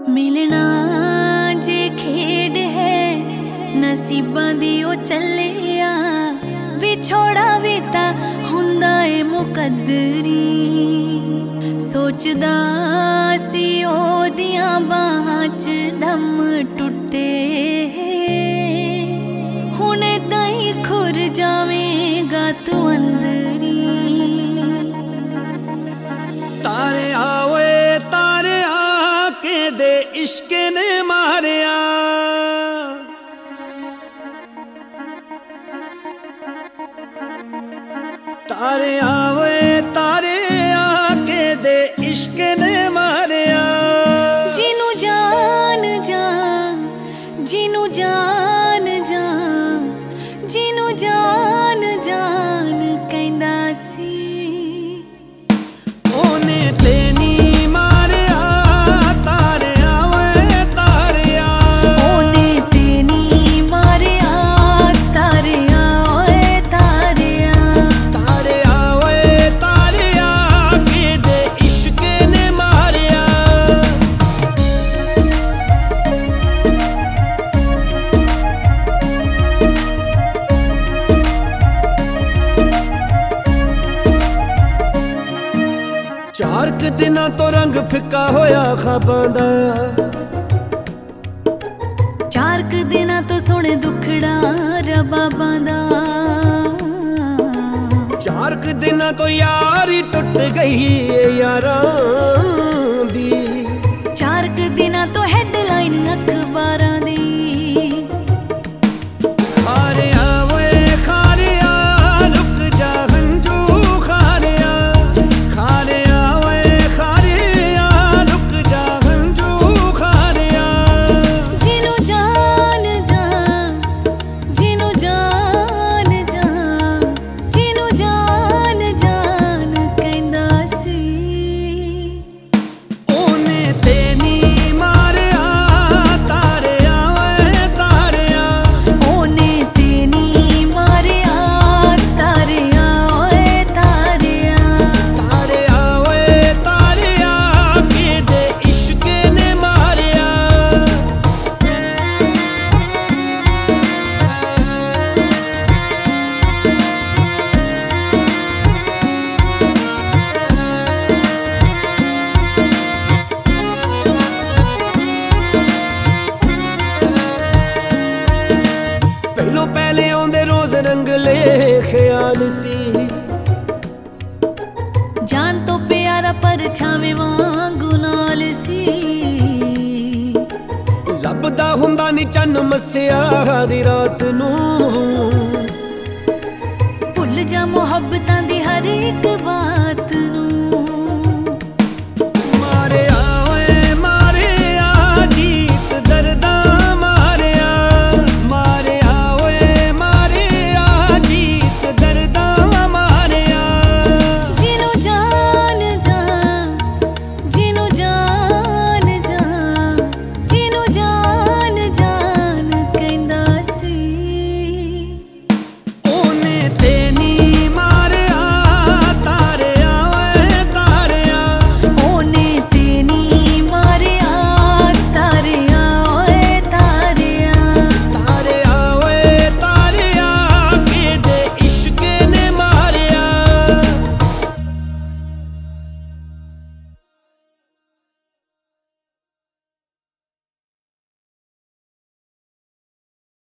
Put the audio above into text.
मिलना जे खेड है नसीबां दी ओ चलिया विछोड़ा भी ता हुंदा ए मुकद्दरी सोचदा सी ओदियां बाहां च दम टुटे हुण इदां ही खुर जावेगा तू अंदरी तारे आवे तारे आके दे इश्क ने मारिया तारे आवे तारे आके दे इश्क ने मारिया जिनू जान जा जिनू जान जा जिनू जान जान कहंदा सी ओने ते नी मारिया तारे आवे तारे ओने ते नी मारिया तारे आवे तारे तारे आवे तारे आके दे इश्क ने मारिया चार क दिनां तो रंग फिक्का होया ख्वाबां दा चार क दिनां तो सोने दुखड़ा रबाबां दा चार क दिनां तो यारी टुट गई है यारां दी चार क दिनां तो हेडलाइन अखबारां दी पहलों पहले आंदे रोज रंगले ख्याल सी जान तो प्यारा परछावे वांगू नाल सी लभदा हुंदा नी चन्न मस्सिया दी रात नूं भुल जा मुहब्बतां दी हर एक बात